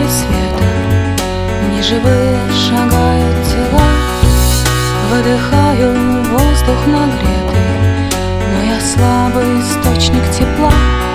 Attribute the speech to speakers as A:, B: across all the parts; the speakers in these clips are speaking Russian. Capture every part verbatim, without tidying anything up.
A: света неживые шагают тела. Выдыхаю воздух нагретый, но я слабый источник тепла.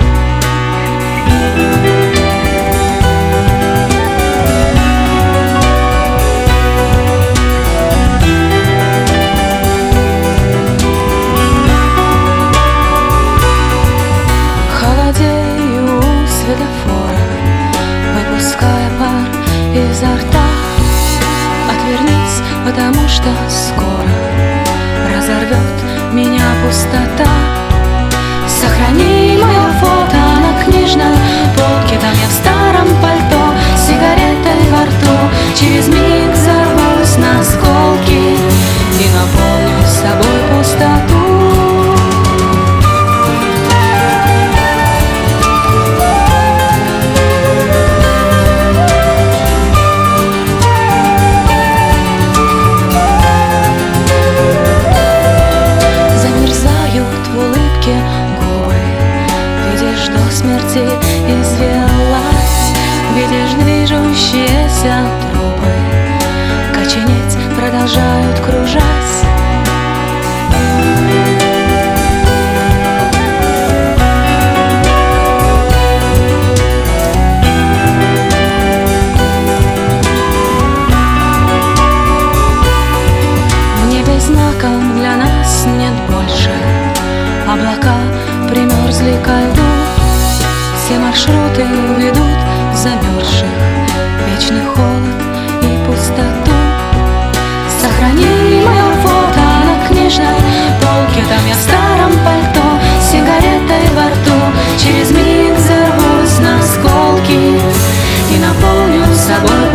A: Холодею у светофора, выпуская пар изо рта. Отвернись, потому что скоро разорвет меня пустота. Сохрани мое фото на книжной полке. Там я в старом пальто с сигаретой во рту. Через миг взорвусь на осколки и наполню собой пустоту. До смерти извелась, видишь движущиеся трубы, коченеть продолжают кружась. В небе знаком для нас нет больше, облака примерзли ко льду. Все маршруты ведут замерзших, вечный холод и пустоту. Сохрани мое фото на книжной полке. Там я в старом пальто с сигаретой во рту. Через миг взорвусь на осколки и наполню собой